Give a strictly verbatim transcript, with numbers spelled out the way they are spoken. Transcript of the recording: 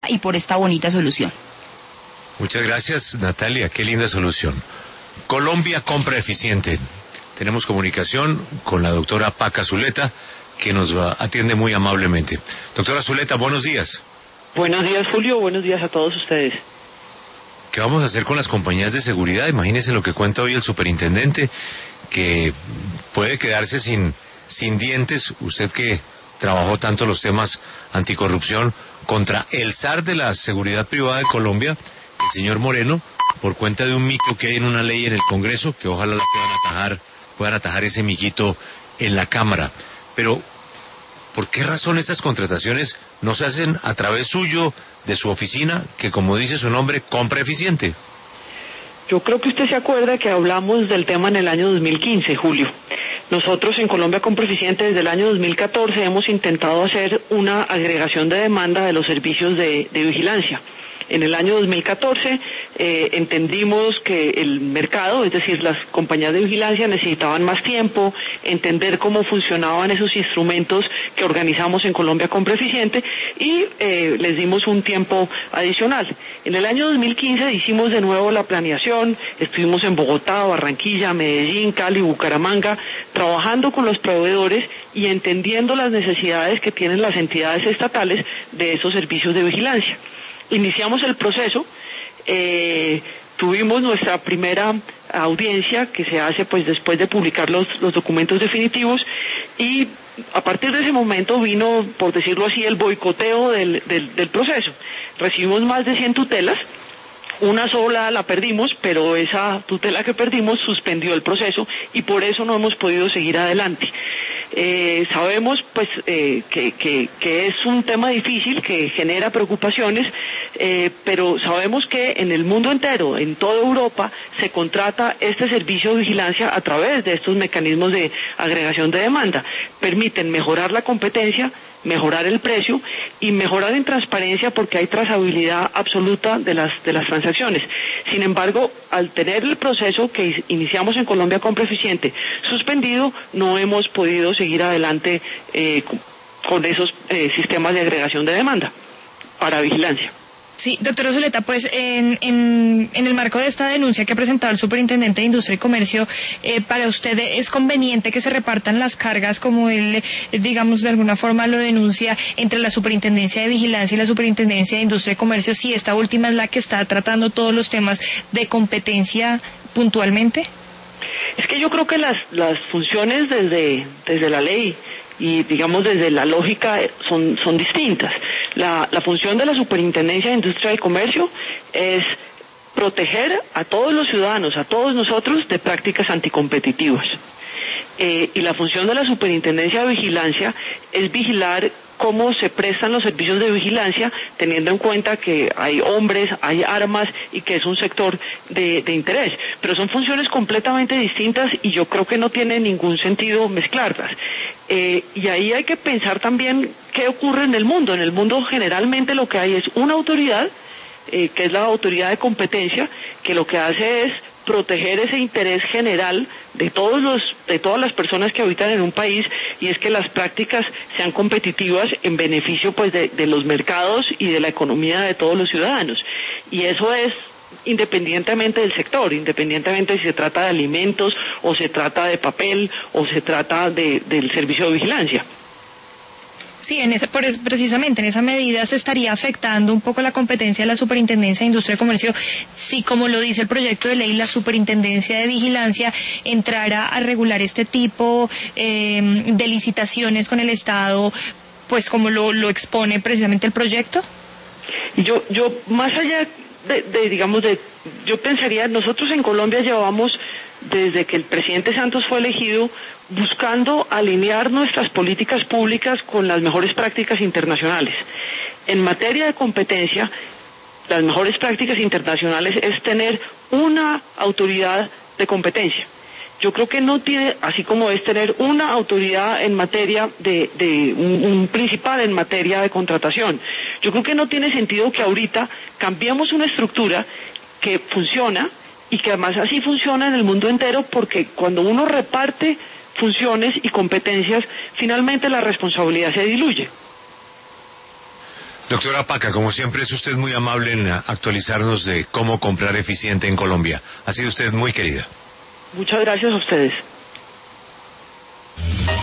y por esta bonita solución. Muchas gracias, Natalia, qué linda solución. Colombia Compra Eficiente. Tenemos comunicación con la doctora Paca Zuleta, que nos va, atiende muy amablemente. Doctora Zuleta, buenos días. Buenos días, Julio, buenos días a todos ustedes. ¿Qué vamos a hacer con las compañías de seguridad? Imagínese lo que cuenta hoy el superintendente, que puede quedarse sin, sin dientes, usted que trabajó tanto los temas anticorrupción, contra el zar de la seguridad privada de Colombia, el señor Moreno, por cuenta de un mico que hay en una ley en el Congreso, que ojalá la puedan atajar, puedan atajar ese miquito en la Cámara. Pero, ¿por qué razón estas contrataciones no se hacen a través suyo, de su oficina, que como dice su nombre, compra eficiente? Yo creo que usted se acuerda que hablamos del tema en el año dos mil quince, Julio. Nosotros en Colombia Compra Eficiente desde el año dos mil catorce hemos intentado hacer una agregación de demanda de los servicios de, de vigilancia. En el año dos mil catorce eh, entendimos que el mercado, es decir, las compañías de vigilancia necesitaban más tiempo, entender cómo funcionaban esos instrumentos que organizamos en Colombia Compra Eficiente y eh, les dimos un tiempo adicional. En el año dos mil quince hicimos de nuevo la planeación, estuvimos en Bogotá, Barranquilla, Medellín, Cali, Bucaramanga, trabajando con los proveedores y entendiendo las necesidades que tienen las entidades estatales de esos servicios de vigilancia. Iniciamos el proceso, eh, tuvimos nuestra primera audiencia que se hace pues después de publicar los, los documentos definitivos y a partir de ese momento vino, por decirlo así, el boicoteo del, del, del proceso. Recibimos más de cien tutelas. Una sola la perdimos, pero esa tutela que perdimos suspendió el proceso y por eso no hemos podido seguir adelante. Eh, sabemos pues eh, que, que, que es un tema difícil, que genera preocupaciones, eh, pero sabemos que en el mundo entero, en toda Europa, se contrata este servicio de vigilancia a través de estos mecanismos de agregación de demanda. Permiten mejorar la competencia, mejorar el precio y mejorar en transparencia porque hay trazabilidad absoluta de las de las transacciones. Sin embargo, al tener el proceso que iniciamos en Colombia Compra Eficiente suspendido, no hemos podido seguir adelante eh, con esos eh, sistemas de agregación de demanda para vigilancia. Sí, doctora Zuleta, pues en, en, en el marco de esta denuncia que ha presentado el Superintendente de Industria y Comercio, eh, ¿para usted es conveniente que se repartan las cargas, como él, digamos, de alguna forma lo denuncia, entre la Superintendencia de Vigilancia y la Superintendencia de Industria y Comercio, si esta última es la que está tratando todos los temas de competencia puntualmente? Es que yo creo que las, las funciones desde, desde la ley y digamos desde la lógica son, son distintas. La, la función de la Superintendencia de Industria y Comercio es proteger a todos los ciudadanos, a todos nosotros, de prácticas anticompetitivas. Eh, y la función de la Superintendencia de Vigilancia es vigilar cómo se prestan los servicios de vigilancia, teniendo en cuenta que hay hombres, hay armas y que es un sector de, de interés. Pero son funciones completamente distintas y yo creo que no tiene ningún sentido mezclarlas. Eh, y ahí hay que pensar también qué ocurre en el mundo. En el mundo generalmente lo que hay es una autoridad, eh, que es la autoridad de competencia, que lo que hace es proteger ese interés general de todos los de todas las personas que habitan en un país, y es que las prácticas sean competitivas en beneficio pues de, de los mercados y de la economía de todos los ciudadanos. Y eso es independientemente del sector, independientemente si se trata de alimentos o se trata de papel o se trata de, del servicio de vigilancia. Sí, en ese, por es, precisamente en esa medida se estaría afectando un poco la competencia de la Superintendencia de Industria y Comercio si, como lo dice el proyecto de ley, la Superintendencia de Vigilancia entrara a regular este tipo eh, de licitaciones con el Estado, pues como lo, lo expone precisamente el proyecto. Yo, yo más allá de, de, digamos, de, yo pensaría, nosotros en Colombia llevamos desde que el presidente Santos fue elegido buscando alinear nuestras políticas públicas con las mejores prácticas internacionales. En materia de competencia, las mejores prácticas internacionales es tener una autoridad de competencia. Yo creo que no tiene, así como es tener una autoridad en materia de, de un, un principal en materia de contratación. Yo creo que no tiene sentido que ahorita cambiemos una estructura que funciona y que además así funciona en el mundo entero, porque cuando uno reparte funciones y competencias, finalmente la responsabilidad se diluye. Doctora Paca, como siempre es usted muy amable en actualizarnos de cómo comprar eficiente en Colombia. Ha sido usted muy querida. Muchas gracias a ustedes.